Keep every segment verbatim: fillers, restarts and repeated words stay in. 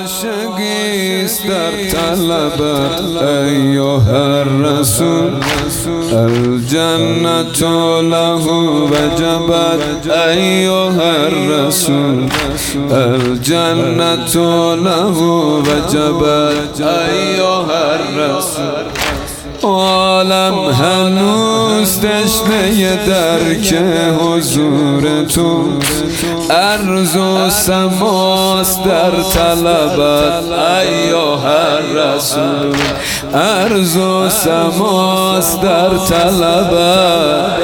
عاشقیست در طلبت ایها الرسول الجنة له وجبت ایها الرسول الجنة له وجبت ایها الرسول عالم هنوز تشنه درک حضور تو ارض و سماست در طلبت ایها الرسول ارض و سماست در طلبت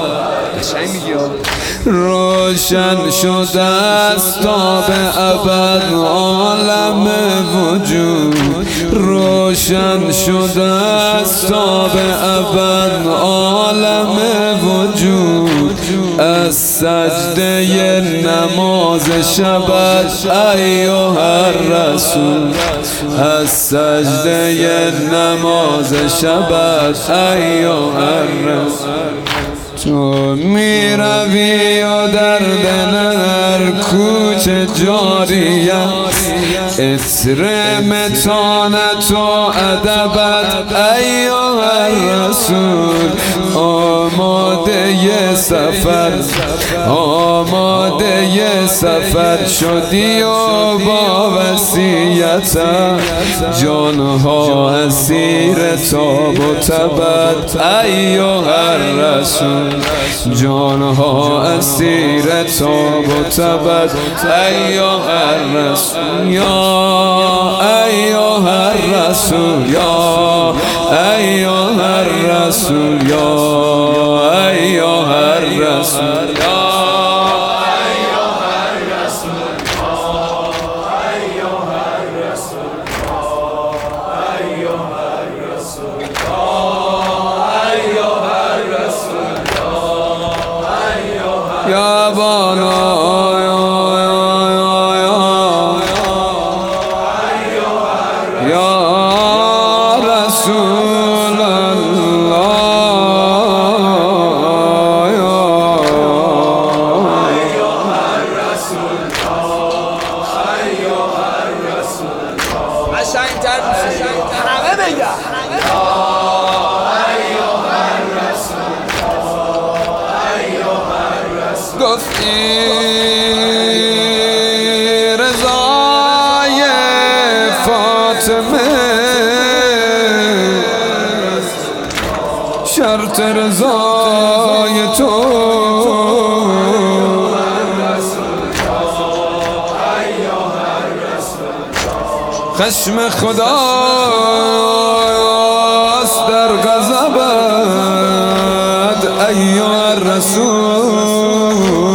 روشن شده است تا به ابد عالم وجود روشن شده است تا به ابد عالم وجود از سجده نماز شبت ایها الرسول از سجده نماز شبت ایها الرسول تو می روی و در دلر کوچه جاری است عطر متانت و ادبت ایها الرسول آماده سفر آماده سفر شدی و با وصیت جانها اسیر تاب و تبت ایها الرسول جانها اسیر تاب و تبت ایها الرسول یا ایها الرسول یا ایها الرسول یا ایها الرسول یا بانا یا رسول الله ایها الرسول ایها الرسول قشنگ‌تر همه بگن گفتی رضای فاطمه شرط رضای تو خشم خداست در غضبت ایها الرسول